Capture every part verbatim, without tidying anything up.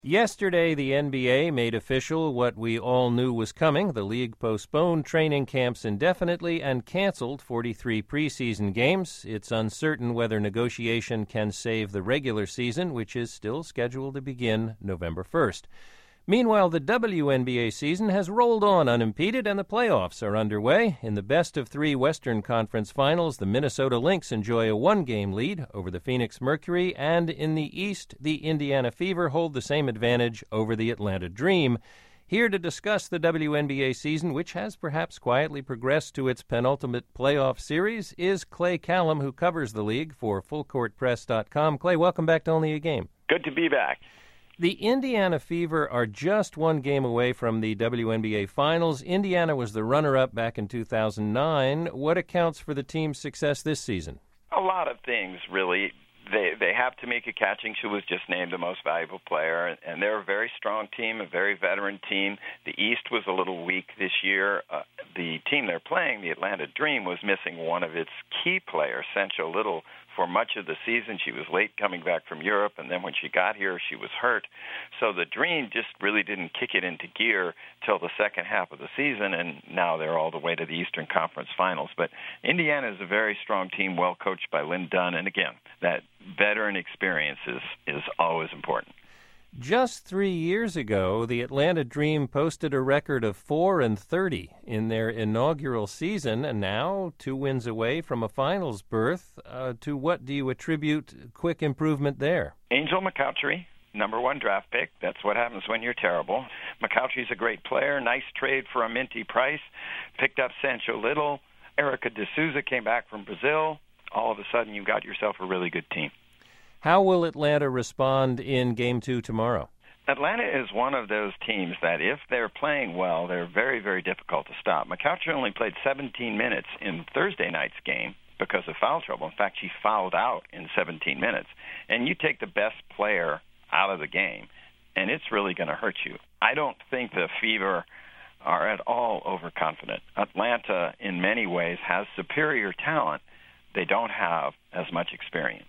Yesterday, the N B A made official what we all knew was coming. The league postponed training camps indefinitely and canceled forty-three preseason games. It's uncertain whether negotiation can save the regular season, which is still scheduled to begin November first. Meanwhile, the W N B A season has rolled on unimpeded, and the playoffs are underway. In the best-of-three Western Conference Finals, the Minnesota Lynx enjoy a one-game lead over the Phoenix Mercury, and in the East, the Indiana Fever hold the same advantage over the Atlanta Dream. Here to discuss the W N B A season, which has perhaps quietly progressed to its penultimate playoff series, is Clay Callum, who covers the league for full court press dot com. Clay, welcome back to Only a Game. Good to be back. The Indiana Fever are just one game away from the W N B A Finals. Indiana was the runner-up back in two thousand nine. What accounts for the team's success this season? A lot of things, really. They they have Tamika Catchings, who was just named the most valuable player, and they're a very strong team, a very veteran team. The East was a little weak this year. Uh, the team they're playing, the Atlanta Dream, was missing one of its key players, Sencho Little, for much of the season. She was late coming back from Europe, and then when she got here, she was hurt. So the Dream just really didn't kick it into gear till the second half of the season, and now they're all the way to the Eastern Conference Finals. But Indiana is a very strong team, well coached by Lynn Dunn, and again, that veteran experience is, is always important. Just three years ago, the Atlanta Dream posted a record of four and thirty in their inaugural season, and now two wins away from a finals berth. Uh, to what do you attribute quick improvement there? Angel McCoughtry, number one draft pick. That's what happens when you're terrible. McCoughtry's a great player. Nice trade for a minty price. Picked up Sencho Little. Erica D'Souza came back from Brazil. All of a sudden, you got yourself a really good team. How will Atlanta respond in Game two tomorrow? Atlanta is one of those teams that if they're playing well, they're very, very difficult to stop. McCoughtry only played seventeen minutes in Thursday night's game because of foul trouble. In fact, she fouled out in seventeen minutes. And you take the best player out of the game, and it's really going to hurt you. I don't think the Fever are at all overconfident. Atlanta, in many ways, has superior talent. They don't have as much experience.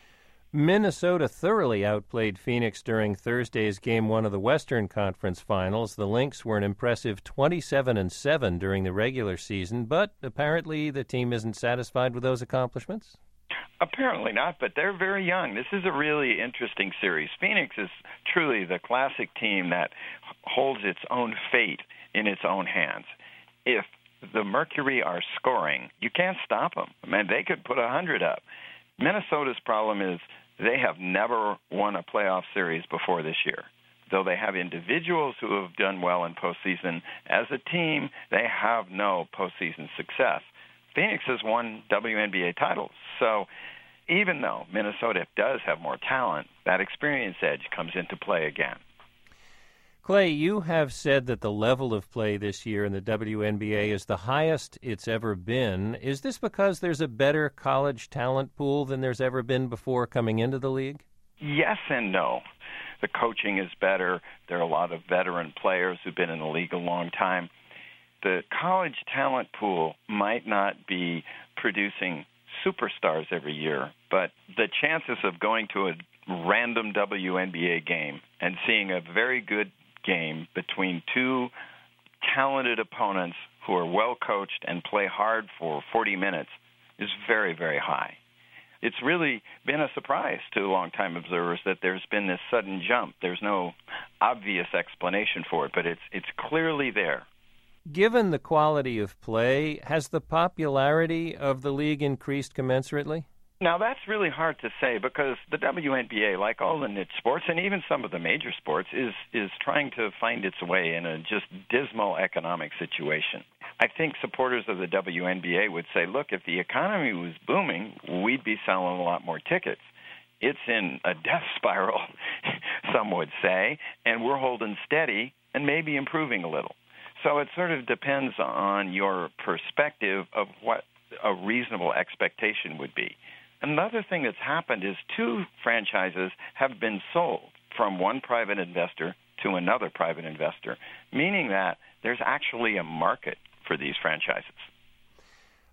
Minnesota thoroughly outplayed Phoenix during Thursday's Game one of the Western Conference Finals. The Lynx were an impressive twenty-seven and seven during the regular season, but apparently the team isn't satisfied with those accomplishments? Apparently not, but they're very young. This is a really interesting series. Phoenix is truly the classic team that holds its own fate in its own hands. If the Mercury are scoring, you can't stop them. I mean, they could put one hundred up. Minnesota's problem is they have never won a playoff series before this year. Though they have individuals who have done well in postseason, as a team, they have no postseason success. Phoenix has won W N B A titles. So even though Minnesota does have more talent, that experience edge comes into play again. Clay, you have said that the level of play this year in the W N B A is the highest it's ever been. Is this because there's a better college talent pool than there's ever been before coming into the league? Yes and no. The coaching is better. There are a lot of veteran players who've been in the league a long time. The college talent pool might not be producing superstars every year, but the chances of going to a random W N B A game and seeing a very good game between two talented opponents who are well coached and play hard for forty minutes is very, very high. It's really been a surprise to longtime observers that there's been this sudden jump. There's no obvious explanation for it, but it's it's clearly there. Given the quality of play, has the popularity of the league increased commensurately? Now, that's really hard to say because the W N B A, like all the niche sports and even some of the major sports, is is trying to find its way in a just dismal economic situation. I think supporters of the W N B A would say, look, if the economy was booming, we'd be selling a lot more tickets. It's in a death spiral, some would say, and we're holding steady and maybe improving a little. So it sort of depends on your perspective of what a reasonable expectation would be. Another thing that's happened is two franchises have been sold from one private investor to another private investor, meaning that there's actually a market for these franchises.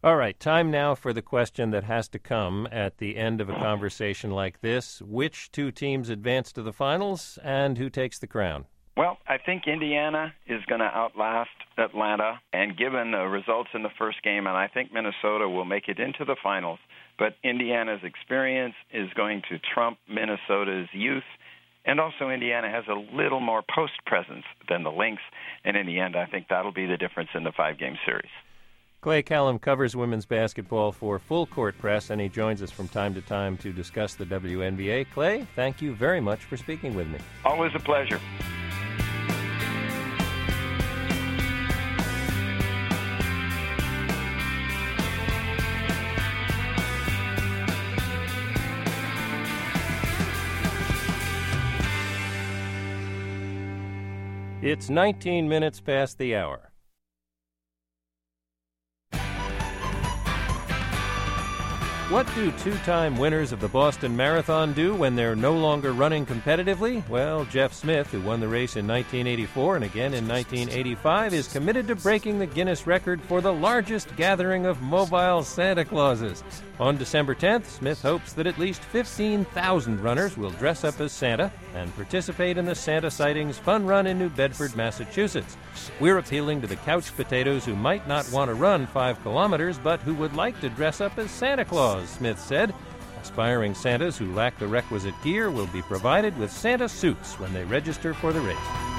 All right, time now for the question that has to come at the end of a conversation like this. Which two teams advance to the finals, and who takes the crown? Well, I think Indiana is going to outlast Atlanta, and given the results in the first game, and I think Minnesota will make it into the finals, but Indiana's experience is going to trump Minnesota's youth, and also Indiana has a little more post presence than the Lynx, and in the end, I think that'll be the difference in the five-game series. Clay Callum covers women's basketball for Full Court Press, and he joins us from time to time to discuss the W N B A. Clay, thank you very much for speaking with me. Always a pleasure. It's nineteen minutes past the hour. What do two-time winners of the Boston Marathon do when they're no longer running competitively? Well, Jeff Smith, who won the race in nineteen eighty-four and again in nineteen eighty-five, is committed to breaking the Guinness record for the largest gathering of mobile Santa Clauses. On December tenth, Smith hopes that at least fifteen thousand runners will dress up as Santa and participate in the Santa Sightings Fun Run in New Bedford, Massachusetts. We're appealing to the couch potatoes who might not want to run five kilometers, but who would like to dress up as Santa Claus, Smith said. Aspiring Santas who lack the requisite gear will be provided with Santa suits when they register for the race.